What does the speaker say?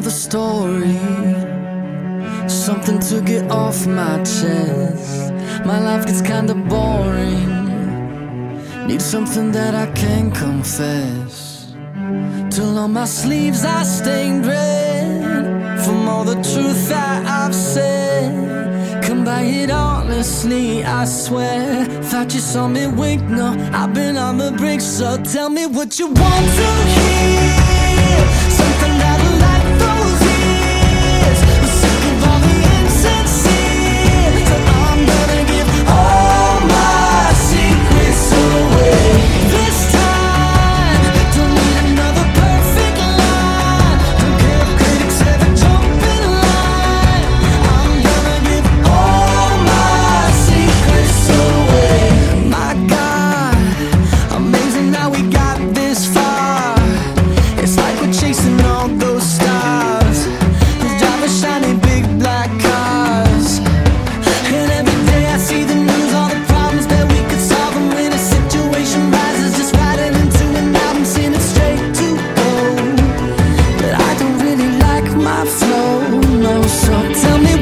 another story, something to get off my chest. My life gets kinda boring, need something that I can confess. Till on my sleeves I stained red from all the truth that I've said. Come by it honestly, I swear. Thought you saw me wink, no, I've been on the brink. So tell me what you want to hear, something that'll light those ears. I'm sick of all the insincere, so I'm gonna give all my secrets away. This time, don't need another perfect line. Don't care if critics ever jump in line. I'm gonna give all my secrets away. My God, amazing how we got this far. It's like we're chasing all those stars who drive a shiny big black cars. And every day I see the news, all the problems that we could solve. And when a situation rises, just writing into an album, sing it straight to gold. But I don't really like my flow, no. So tell me